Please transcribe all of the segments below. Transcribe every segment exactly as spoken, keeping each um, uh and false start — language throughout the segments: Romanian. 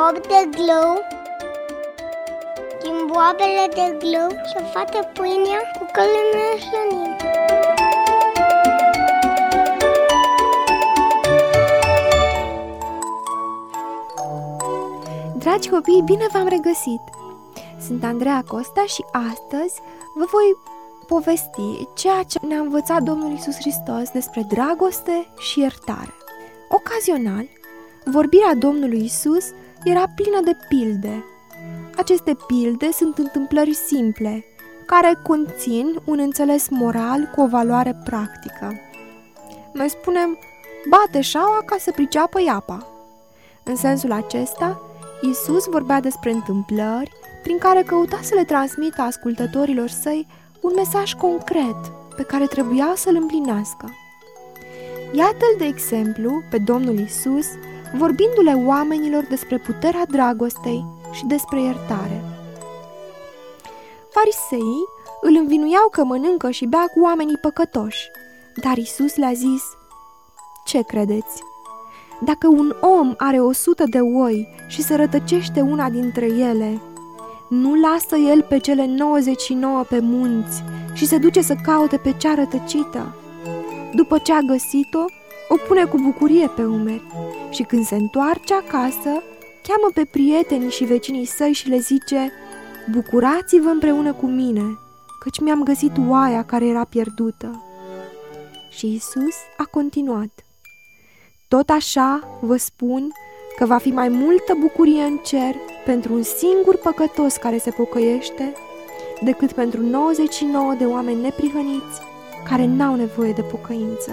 bob de glou, din boabele de glou se face pâinea cu care ne hrănim. Dragi copii, bine v-am regăsit! Sunt Andreea Costa și astăzi vă voi povesti ceea ce ne-a învățat Domnul Iisus Hristos despre dragoste și iertare. Ocazional, vorbirea Domnului Iisus era plină de pilde. Aceste pilde sunt întâmplări simple, care conțin un înțeles moral cu o valoare practică. Noi spunem, bate șaua ca să priceapă iapa. În sensul acesta, Iisus vorbea despre întâmplări prin care căuta să le transmită ascultătorilor săi un mesaj concret pe care trebuia să-l împlinească. Iată-l, de exemplu, pe Domnul Iisus vorbindu-le oamenilor despre puterea dragostei și despre iertare. Fariseii îl învinuiau că mănâncă și bea cu oamenii păcătoși, dar Iisus le-a zis: ce credeți? Dacă un om are o sută de oi și se rătăcește una dintre ele, nu lasă el pe cele nouăzeci și nouă pe munți și se duce să caute pe cea rătăcită? După ce a găsit-o, o pune cu bucurie pe umeri și când se întoarce acasă, cheamă pe prietenii și vecinii săi și le zice: bucurați-vă împreună cu mine, căci mi-am găsit oaia care era pierdută. Și Iisus a continuat: tot așa vă spun că va fi mai multă bucurie în cer pentru un singur păcătos care se pocăiește decât pentru nouăzeci și nouă de oameni neprihăniți care n-au nevoie de pocăință.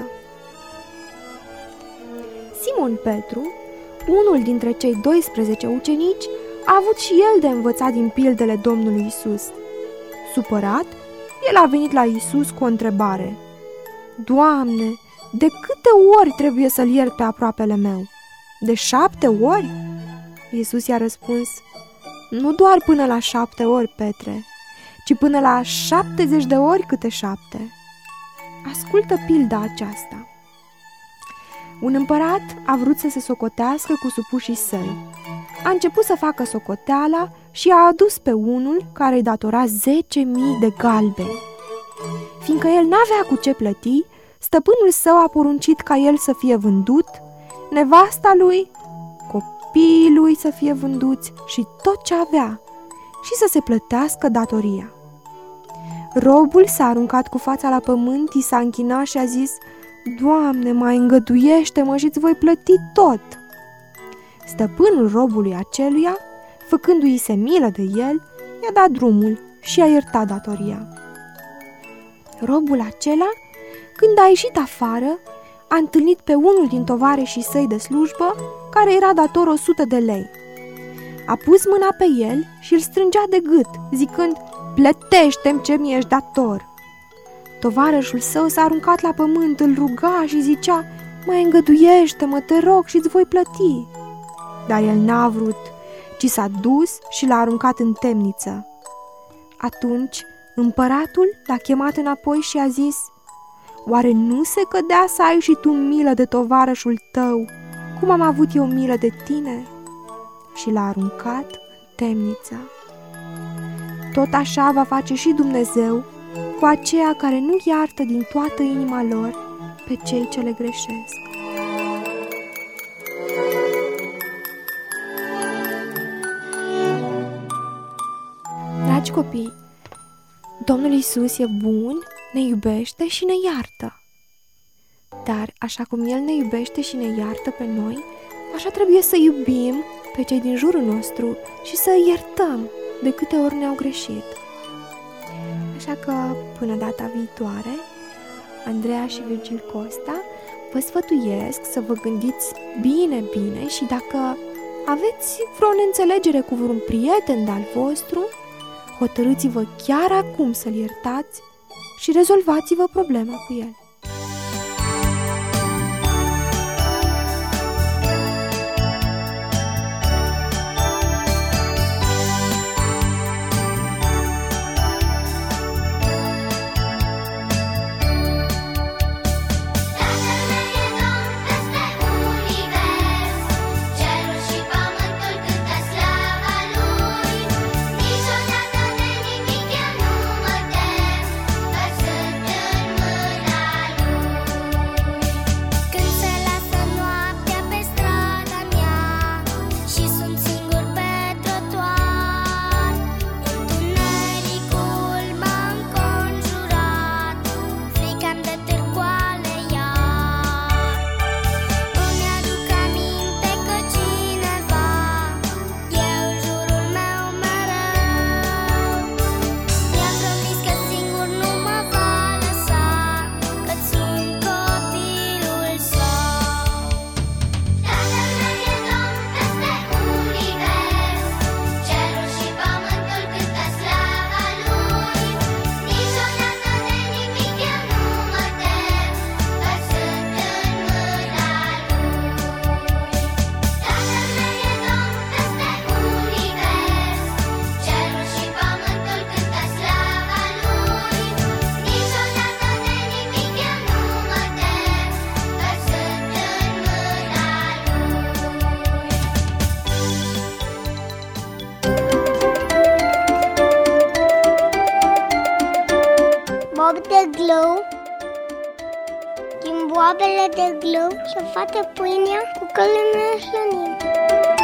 Simon Petru, unul dintre cei doisprezece ucenici, a avut și el de învățat din pildele Domnului Iisus. Supărat, el a venit la Iisus cu o întrebare: Doamne, de câte ori trebuie să-l iert pe aproapele meu? De șapte ori? Iisus i-a răspuns: nu doar până la șapte ori, Petre, ci până la șaptezeci de ori câte șapte. Ascultă pilda aceasta. Un împărat a vrut să se socotească cu supușii săi. A început să facă socoteala și a adus pe unul care îi datora zece mii de galbeni. Fiindcă el n-avea cu ce plăti, stăpânul său a poruncit ca el să fie vândut, nevasta lui, copiii lui să fie vânduți și tot ce avea, și să se plătească datoria. Robul s-a aruncat cu fața la pământ, i s-a închinat și a zis: Doamne, mai îngăduiește-mă și îți voi plăti tot. Stăpânul robului aceluia, făcându-i se milă de el, i-a dat drumul și a iertat datoria. Robul acela, când a ieșit afară, a întâlnit pe unul din tovarășii săi de slujbă, care era dator o sută de lei. A pus mâna pe el și îl strângea de gât, zicând: plătește-mi ce mi-ești dator. Tovarășul său s-a aruncat la pământ, îl ruga și zicea: mai îngăduiește-mă, te rog, și îți voi plăti. Dar el n-a vrut, ci s-a dus și l-a aruncat în temniță. Atunci împăratul l-a chemat înapoi și a zis: oare nu se cădea să ai și tu milă de tovarășul tău, cum am avut eu milă de tine? Și l-a aruncat în temniță. Tot așa va face și Dumnezeu cu aceia care nu iartă din toată inima lor pe cei ce le greșesc. Dragi copii, Domnul Iisus e bun, ne iubește și ne iartă. Dar așa cum El ne iubește și ne iartă pe noi, așa trebuie să iubim pe cei din jurul nostru și să îi iertăm de câte ori ne-au greșit. Așa că, până data viitoare, Andreea și Virgil Costa vă sfătuiesc să vă gândiți bine, bine și dacă aveți vreo neînțelegere cu vreun prieten de-al vostru, hotărâți-vă chiar acum să-l iertați și rezolvați-vă problema cu el. Cerul și pământul cântă boabele de glâu și a făcut pâinea cu călăne slănite.